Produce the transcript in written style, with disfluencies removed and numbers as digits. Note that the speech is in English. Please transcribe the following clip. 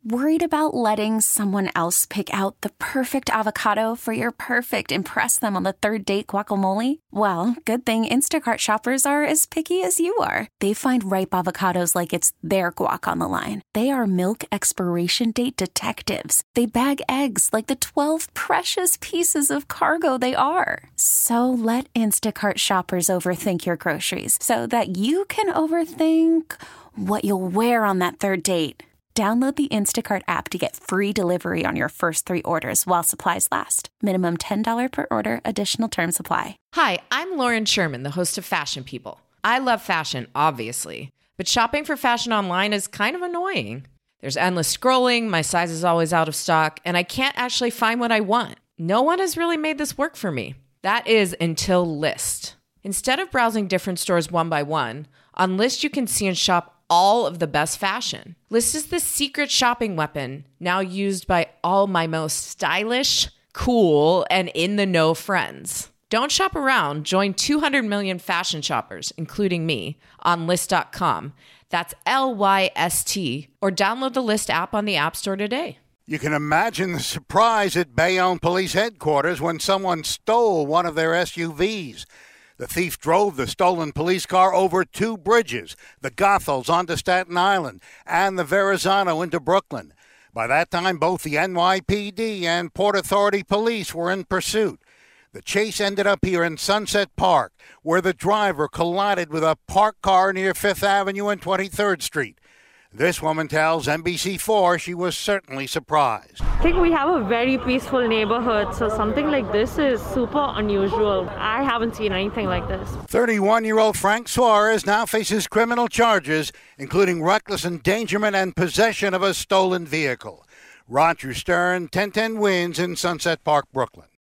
Worried about letting someone else pick out the perfect avocado for your perfect impress them on the third date guacamole? Well, good thing Instacart shoppers are as picky as you are. They find ripe avocados like it's their guac on the line. They are milk expiration date detectives. They bag eggs like the 12 precious pieces of cargo they are. So let Instacart shoppers overthink your groceries so that you can overthink what you'll wear on that third date. Download the Instacart app to get free delivery on your first 3 orders while supplies last. Minimum $10 per order. Additional terms apply. Hi, I'm Lauren Sherman, the host of Fashion People. I love fashion, obviously, but shopping for fashion online is kind of annoying. There's endless scrolling, my size is always out of stock, and I can't actually find what I want. No one has really made this work for me. That is until Lyst. Instead of browsing different stores one by one, on Lyst you can see and shop all of the best fashion. Lyst is the secret shopping weapon now used by all my most stylish, cool, and in-the-know friends. Don't shop around. Join 200 million fashion shoppers, including me, on Lyst.com. That's Lyst, or download the Lyst app on the App Store today. You can imagine the surprise at Bayonne Police Headquarters when someone stole one of their SUVs. The thief drove the stolen police car over 2 bridges, the Goethals onto Staten Island and the Verrazano into Brooklyn. By that time, both the NYPD and Port Authority police were in pursuit. The chase ended up here in Sunset Park, where the driver collided with a parked car near 5th Avenue and 23rd Street. This woman tells NBC4 she was certainly surprised. I think we have a very peaceful neighborhood, so something like this is super unusual. I haven't seen anything like this. 31-year-old Frank Suarez now faces criminal charges, including reckless endangerment and possession of a stolen vehicle. Roger Stern, 1010 Wins in Sunset Park, Brooklyn.